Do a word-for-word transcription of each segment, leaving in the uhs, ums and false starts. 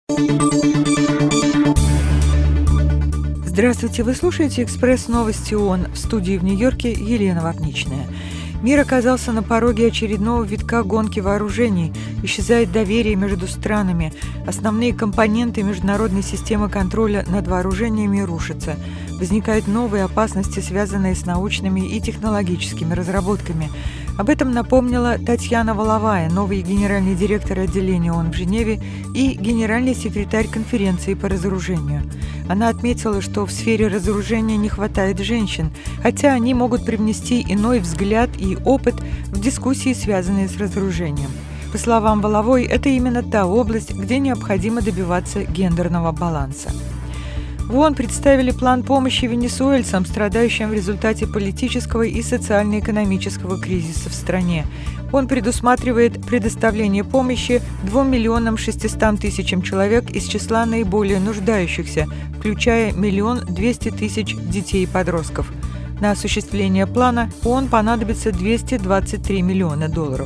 Здравствуйте, вы слушаете «Экспресс новости ООН», в студии в Нью-Йорке Елена Вапничная. Мир оказался на пороге очередного витка гонки вооружений. Исчезает доверие между странами. Основные компоненты международной системы контроля над вооружениями рушатся. Возникают новые опасности, связанные с научными и технологическими разработками. Об этом напомнила Татьяна Воловая, новый генеральный директор отделения ООН в Женеве и генеральный секретарь конференции по разоружению. Она отметила, что в сфере разоружения не хватает женщин, хотя они могут привнести иной взгляд и опыт в дискуссии, связанные с разоружением. По словам Воловой, это именно та область, где необходимо добиваться гендерного баланса. В ООН представили план помощи венесуэльцам, страдающим в результате политического и социально-экономического кризиса в стране. Он предусматривает предоставление помощи двум миллионам шестистам тысячам человек из числа наиболее нуждающихся, включая миллион двести тысяч детей и подростков. На осуществление плана ООН понадобится двести двадцать три миллиона долларов.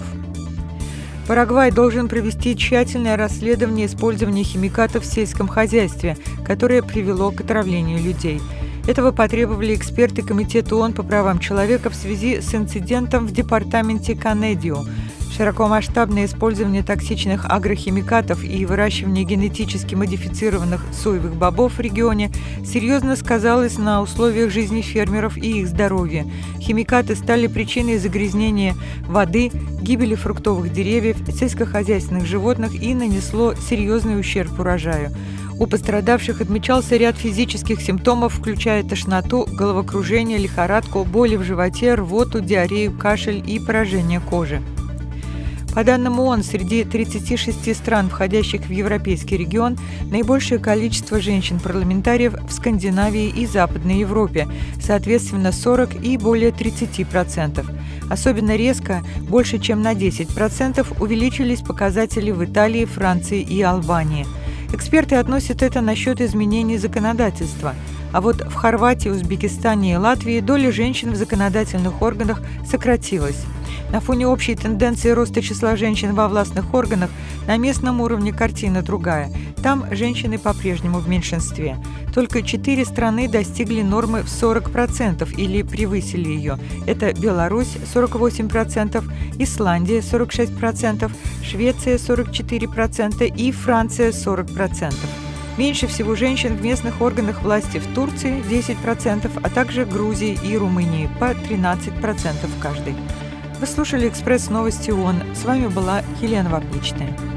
Парагвай должен провести тщательное расследование использования химикатов в сельском хозяйстве, которое привело к отравлению людей. Этого потребовали эксперты Комитета ООН по правам человека в связи с инцидентом в департаменте Канедио. Широкомасштабное использование токсичных агрохимикатов и выращивание генетически модифицированных соевых бобов в регионе серьезно сказалось на условиях жизни фермеров и их здоровье. Химикаты стали причиной загрязнения воды, гибели фруктовых деревьев, сельскохозяйственных животных и нанесло серьезный ущерб урожаю. У пострадавших отмечался ряд физических симптомов, включая тошноту, головокружение, лихорадку, боли в животе, рвоту, диарею, кашель и поражение кожи. По данным ООН, среди тридцати шести стран, входящих в Европейский регион, наибольшее количество женщин-парламентариев в Скандинавии и Западной Европе, соответственно сорок и более тридцати процентов. Особенно резко, больше чем на десять процентов, увеличились показатели в Италии, Франции и Албании. Эксперты относят это насчет изменений законодательства. А вот в Хорватии, Узбекистане и Латвии доля женщин в законодательных органах сократилась. На фоне общей тенденции роста числа женщин во властных органах на местном уровне картина другая. Там женщины по-прежнему в меньшинстве. Только четыре страны достигли нормы в сорок процентов или превысили ее. Это Беларусь – сорок восемь процентов, Исландия – сорок шесть процентов, Швеция – сорок четыре процента и Франция – сорок процентов. Меньше всего женщин в местных органах власти в Турции – десять процентов, а также Грузии и Румынии – по тринадцать процентов каждой. Вы слушали «Экспресс новости ООН». С вами была Елена Вапничная.